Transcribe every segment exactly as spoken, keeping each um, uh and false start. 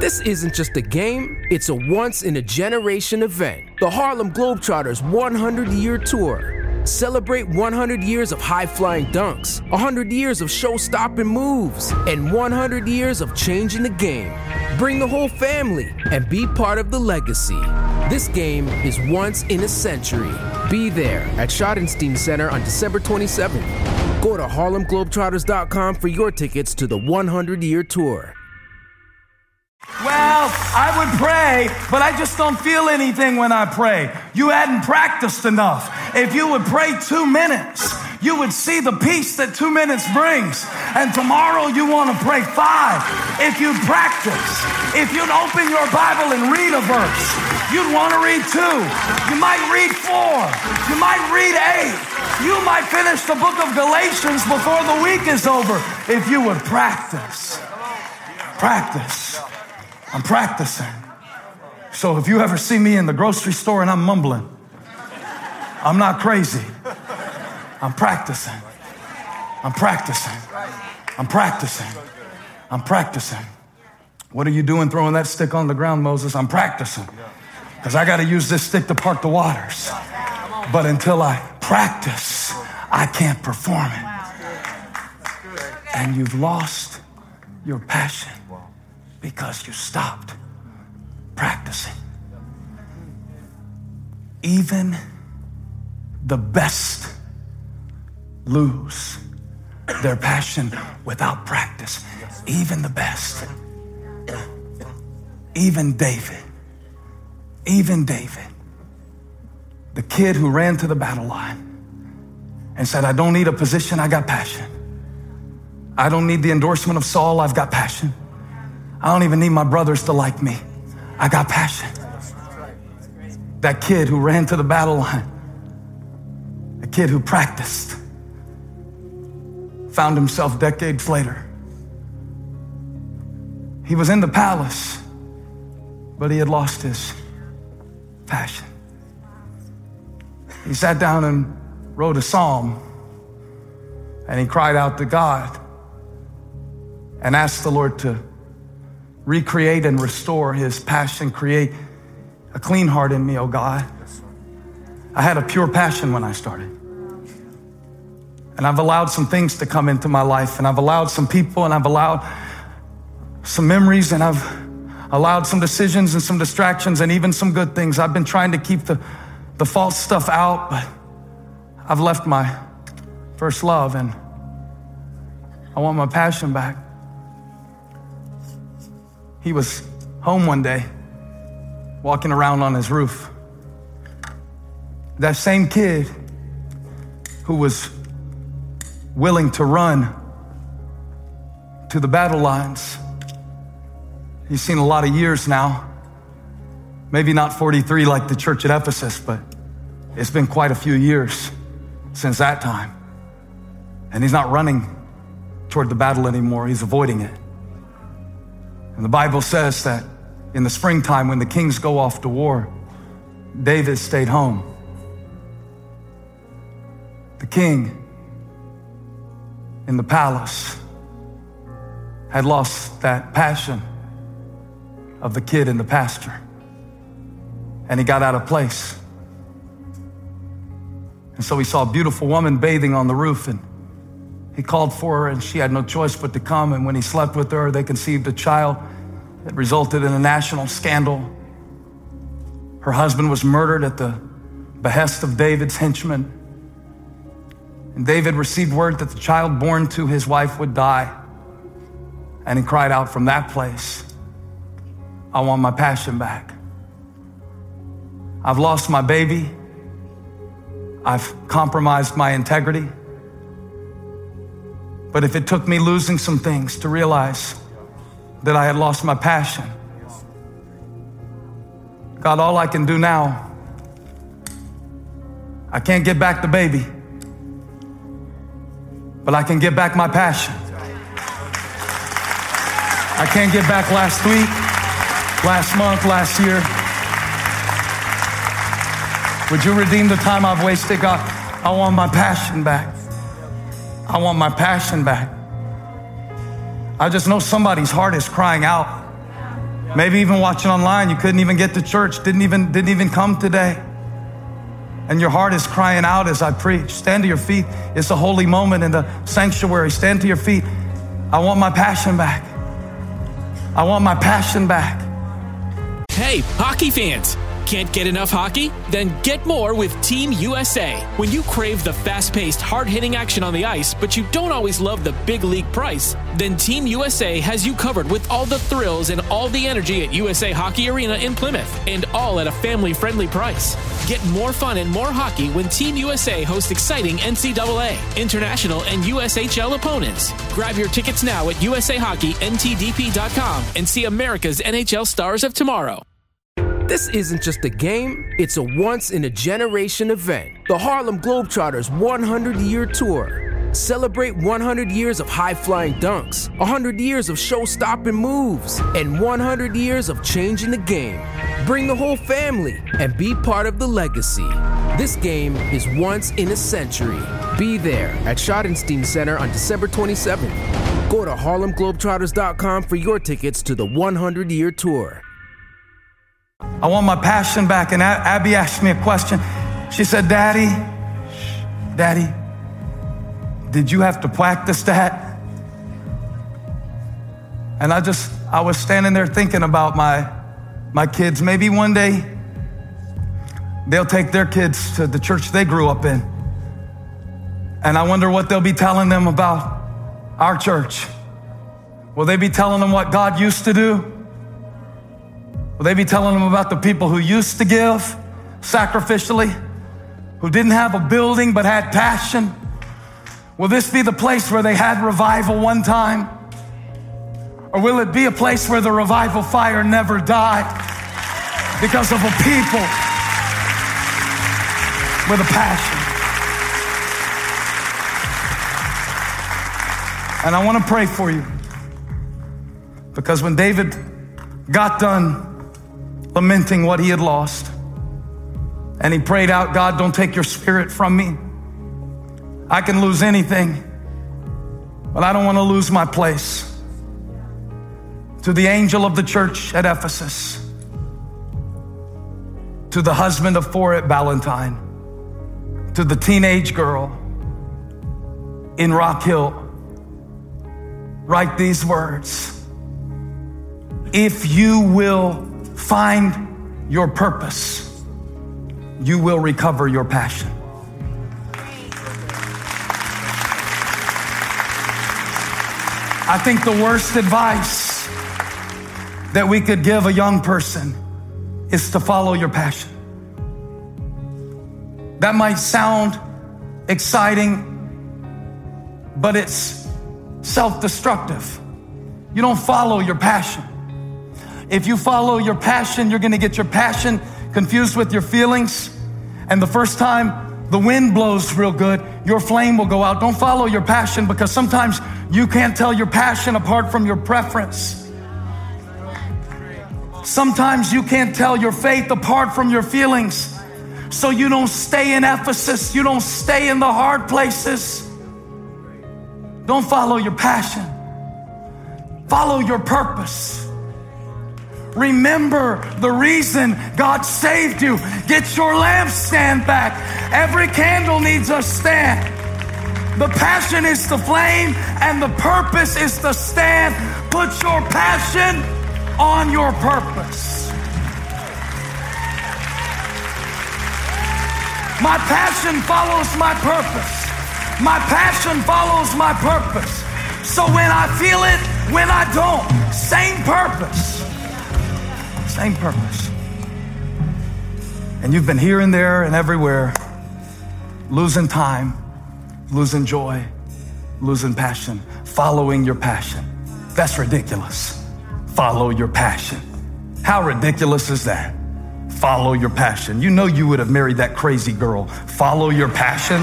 This isn't just a game, it's a once-in-a-generation event. The Harlem Globetrotters one hundred year Tour. Celebrate one hundred years of high-flying dunks, one hundred years of show-stopping moves, and one hundred years of changing the game. Bring the whole family and be part of the legacy. This game is once in a century. Be there at Schottenstein Center on December twenty-seventh. Go to Harlem Globetrotters dot com for your tickets to the one hundred year Tour. Well, I would pray, but I just don't feel anything when I pray. You hadn't practiced enough. If you would pray two minutes, you would see the peace that two minutes brings. And tomorrow you want to pray five. If you practice, if you'd open your Bible and read a verse, you'd want to read two. You might read four. You might read eight. You might finish the book of Galatians before the week is over if you would practice. Practice. I'm practicing. So if you ever see me in the grocery store and I'm mumbling, I'm not crazy. I'm practicing. I'm practicing. I'm practicing. I'm practicing. What are you doing throwing that stick on the ground, Moses? I'm practicing. Because I got to use this stick to part the waters. But until I practice, I can't perform it. And you've lost your passion because you stopped practicing. Even the best lose their passion without practice. Even the best. Even David. Even David. The kid who ran to the battle line and said, I don't need a position, I got passion. I don't need the endorsement of Saul, I've got passion. I don't even need my brothers to like me. I got passion. That kid who ran to the battle line, a kid who practiced, found himself decades later. He was in the palace, but he had lost his passion. He sat down and wrote a psalm, and he cried out to God and asked the Lord to recreate and restore his passion, create a clean heart in me, oh God. I had a pure passion when I started. And I've allowed some things to come into my life, and I've allowed some people, and I've allowed some memories, and I've allowed some decisions and some distractions and even some good things. I've been trying to keep the, the false stuff out, but I've left my first love, and I want my passion back. He was home one day, walking around on his roof. That same kid who was willing to run to the battle lines. He's seen a lot of years now. Maybe not forty-three like the church at Ephesus, but it's been quite a few years since that time. And he's not running toward the battle anymore. He's avoiding it. And the Bible says that in the springtime when the kings go off to war, David stayed home. The king in the palace had lost that passion of the kid in the pasture. And he got out of place. And so he saw a beautiful woman bathing on the roof, and he called for her, and she had no choice but to come. And when he slept with her, they conceived a child that resulted in a national scandal. Her husband was murdered at the behest of David's henchmen. And David received word that the child born to his wife would die. And he cried out from that place, I want my passion back. I've lost my baby. I've compromised my integrity. But if it took me losing some things to realize that I had lost my passion, God, all I can do now, I can't get back the baby, but I can get back my passion. I can't get back last week, last month, last year. Would you redeem the time I've wasted, God? I want my passion back. I want my passion back. I just know somebody's heart is crying out. Maybe even watching online, you couldn't even get to church, didn't even, didn't even come today. And your heart is crying out as I preach. Stand to your feet. It's a holy moment in the sanctuary. Stand to your feet. I want my passion back. I want my passion back. Hey, hockey fans. Can't get enough hockey? Then get more with Team U S A. When you crave the fast-paced, hard-hitting action on the ice, but you don't always love the big league price, then Team U S A has you covered with all the thrills and all the energy at U S A Hockey Arena in Plymouth, and all at a family-friendly price. Get more fun and more hockey when Team U S A hosts exciting N C double A, international, and U S H L opponents. Grab your tickets now at U S A Hockey N T D P dot com and see America's N H L stars of tomorrow. This isn't just a game, it's a once-in-a-generation event. The Harlem Globetrotters one hundred year Tour. Celebrate one hundred years of high-flying dunks, one hundred years of show-stopping moves, and one hundred years of changing the game. Bring the whole family and be part of the legacy. This game is once in a century. Be there at Schottenstein Center on December twenty-seventh. Go to Harlem Globetrotters dot com for your tickets to the one hundred year Tour. I want my passion back. And Abby asked me a question. She said, Daddy, Daddy, did you have to practice that? And I just, I was standing there thinking about my, my kids. Maybe one day they'll take their kids to the church they grew up in. And I wonder what they'll be telling them about our church. Will they be telling them what God used to do? Will they be telling them about the people who used to give sacrificially, who didn't have a building but had passion? Will this be the place where they had revival one time? Or will it be a place where the revival fire never died because of a people with a passion? And I want to pray for you, because when David got done lamenting what he had lost, and he prayed out, God, don't take your spirit from me. I can lose anything, but I don't want to lose my place. To the angel of the church at Ephesus, to the husband of four at Ballantyne, to the teenage girl in Rock Hill, write these words. If you will find your purpose, you will recover your passion. I think the worst advice that we could give a young person is to follow your passion. That might sound exciting, but it's self-destructive. You don't follow your passion. If you follow your passion, you're gonna get your passion confused with your feelings. And the first time the wind blows real good, your flame will go out. Don't follow your passion, because sometimes you can't tell your passion apart from your preference. Sometimes you can't tell your faith apart from your feelings. So you don't stay in Ephesus. You don't stay in the hard places. Don't follow your passion. Follow your purpose. Remember the reason God saved you. Get your lampstand back. Every candle needs a stand. The passion is the flame, and the purpose is the stand. Put your passion on your purpose. My passion follows my purpose. My passion follows my purpose. So when I feel it, when I don't, same purpose. Same purpose. And you've been here and there and everywhere, losing time, losing joy, losing passion, following your passion. That's ridiculous. Follow your passion. How ridiculous is that? Follow your passion. You know you would have married that crazy girl. Follow your passion?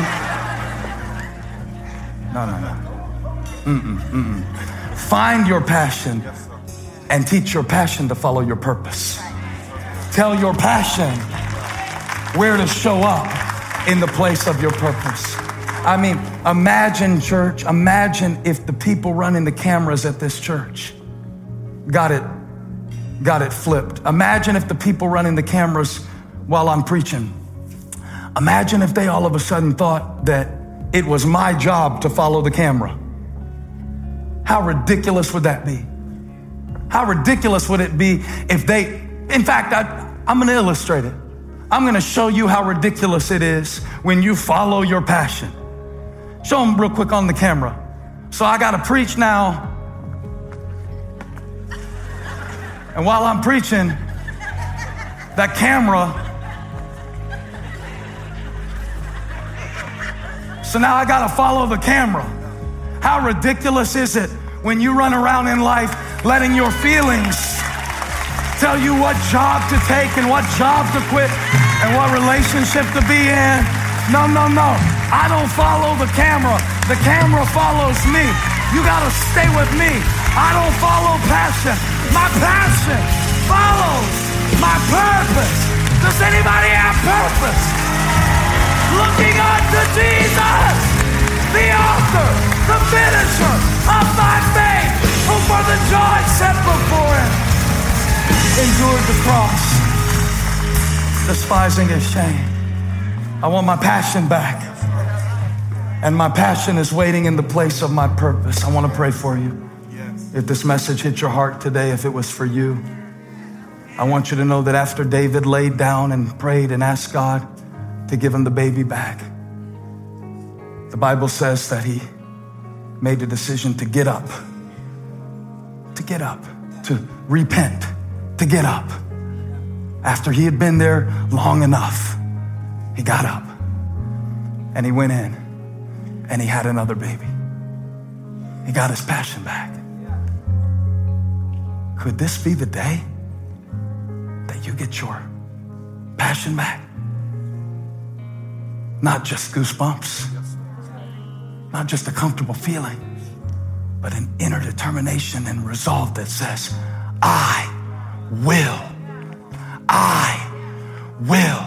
No, no, no. Mm-mm, mm-mm. Find your passion and teach your passion to follow your purpose. Tell your passion where to show up in the place of your purpose. I mean, imagine, church, imagine if the people running the cameras at this church got it got it flipped. Imagine if the people running the cameras while I'm preaching, imagine if they all of a sudden thought that it was my job to follow the camera. How ridiculous would that be? How ridiculous would it be if they, in fact, I, I'm going to illustrate it. I'm going to show you how ridiculous it is when you follow your passion. Show them real quick on the camera. So I got to preach now. And while I'm preaching, that camera. So now I got to follow the camera. How ridiculous is it when you run around in life letting your feelings tell you what job to take and what job to quit and what relationship to be in? No, no, no. I don't follow the camera. The camera follows me. You got to stay with me. I don't follow passion. My passion follows my purpose. Does anybody have purpose? Looking unto Jesus, the author, the finisher of my faith, who for the joy set before him endured the cross, despising his shame. I want my passion back. And my passion is waiting in the place of my purpose. I want to pray for you. Yes. If this message hit your heart today, if it was for you, I want you to know that after David laid down and prayed and asked God to give him the baby back, the Bible says that he made the decision to get up, to get up, to repent, to get up. After he had been there long enough, he got up and he went in and he had another baby. He got his passion back. Could this be the day that you get your passion back? Not just goosebumps, not just a comfortable feeling, but an inner determination and resolve that says, I will, I will,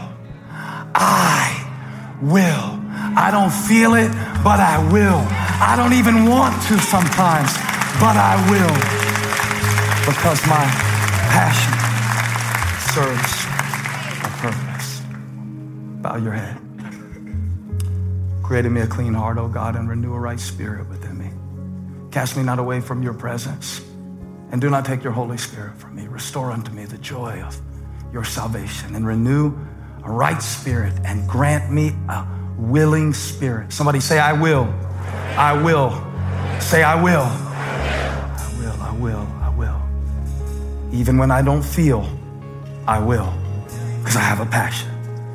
I will. I don't feel it, but I will. I don't even want to sometimes, but I will. Because my passion serves a purpose. Bow your head. Create in me a clean heart, O God, and renew a right spirit within me. Cast me not away from your presence, and do not take your Holy Spirit from me. Restore unto me the joy of your salvation, and renew a right spirit, and grant me a willing spirit. Somebody say, I will. I will. Say, I will. I will, I will, I will. Even when I don't feel, I will. Because I have a passion.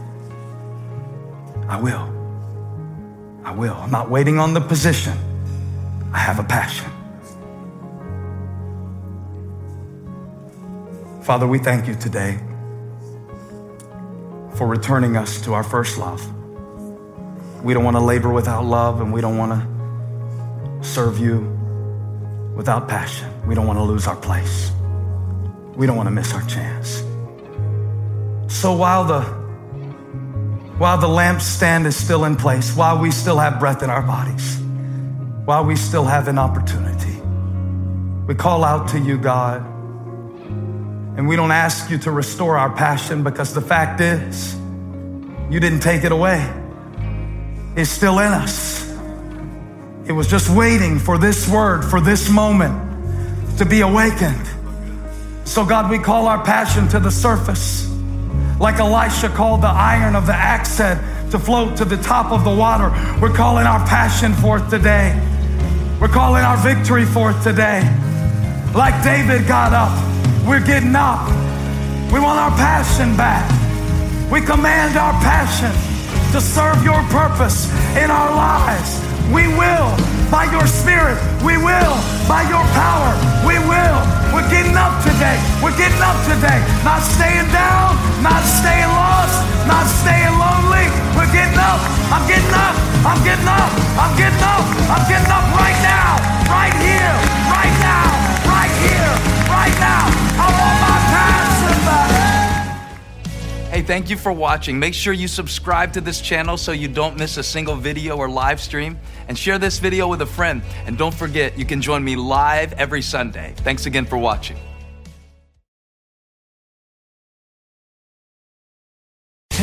I will. I will. I'm not waiting on the position. I have a passion. Father, we thank you today for returning us to our first love. We don't want to labor without love, and we don't want to serve you without passion. We don't want to lose our place. We don't want to miss our chance. So while the while the lampstand is still in place, while we still have breath in our bodies, while we still have an opportunity, we call out to you, God, and we don't ask you to restore our passion, because the fact is, you didn't take it away. It's still in us. It was just waiting for this word, for this moment to be awakened. So God, we call our passion to the surface. Like Elisha called the iron of the axe head to float to the top of the water, we're calling our passion forth today. We're calling our victory forth today. Like David got up, we're getting up. We want our passion back. We command our passion to serve your purpose in our lives. We will, by your spirit. We will, by your power. We will. We're getting up today. We're getting up today. Not staying down, not staying lost, not staying lonely. We're getting up. I'm getting up. I'm getting up. I'm getting up. I'm getting up right now. Right here. Right now. Right here. Right now. I want my passion back. Hey, thank you for watching. Make sure you subscribe to this channel so you don't miss a single video or live stream, and share this video with a friend. And don't forget, you can join me live every Sunday. Thanks again for watching.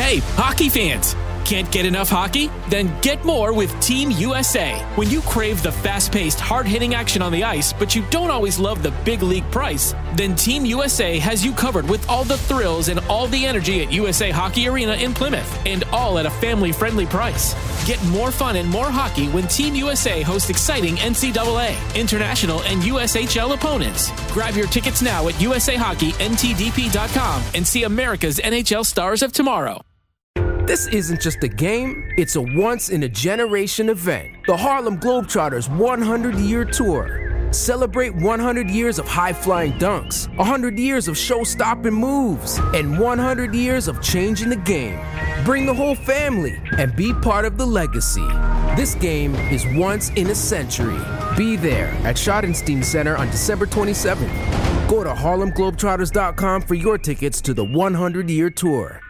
Hey, hockey fans! Can't get enough hockey? Then get more with Team U S A. When you crave the fast-paced, hard-hitting action on the ice, but you don't always love the big league price, then Team U S A has you covered with all the thrills and all the energy at U S A Hockey Arena in Plymouth, and all at a family-friendly price. Get more fun and more hockey when Team U S A hosts exciting N C double A, international, and U S H L opponents. Grab your tickets now at U S A Hockey N T D P dot com and see America's N H L stars of tomorrow. This isn't just a game, it's a once-in-a-generation event. The Harlem Globetrotters one hundred year Tour. Celebrate one hundred years of high-flying dunks, one hundred years of show-stopping moves, and one hundred years of changing the game. Bring the whole family and be part of the legacy. This game is once in a century. Be there at Schottenstein Center on December twenty-seventh. Go to Harlem Globetrotters dot com for your tickets to the one hundred year Tour.